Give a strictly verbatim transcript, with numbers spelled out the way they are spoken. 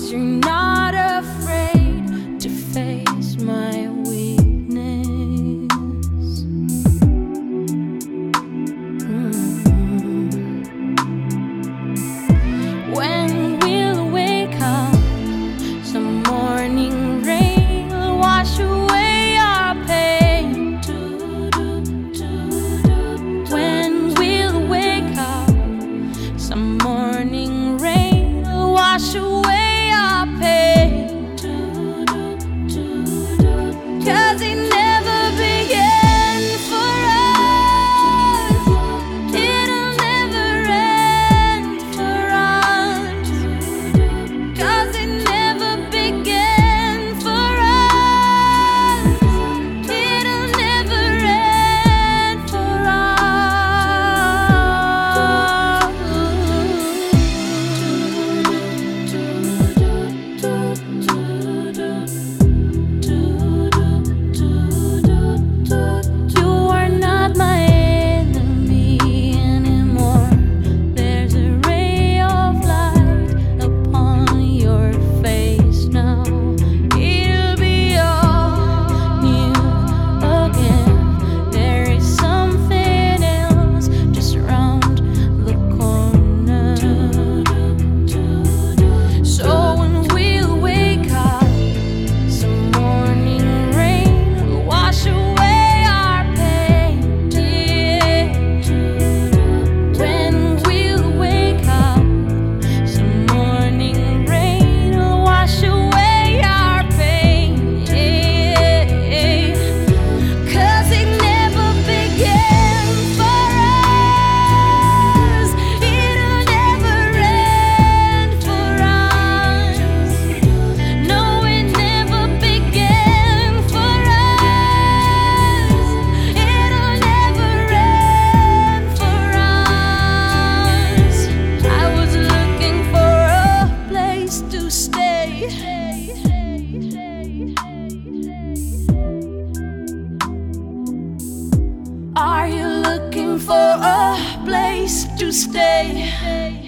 'cause you're not afraid to face my weakness. Mm. When we'll wake up, some morning rain will wash away our pain. When we'll wake up, some morning rain will wash away our pain. 'Cause it never began for us, it'll never end for us. 'Cause it never began for us, it'll never end for us. You are not my enemy anymore. There's a ray of light upon your face now. It'll be all new again. There is something else just around the corner. So when we'll wake up, some morning rain will wash away our pain. When we'll wake up, some morning rain will wash away our pain. 'Cause it never began for us, it'll never end for us. No, it never began for us, it'll never end for us. I was looking for a place to stay. Are you looking for a place to stay?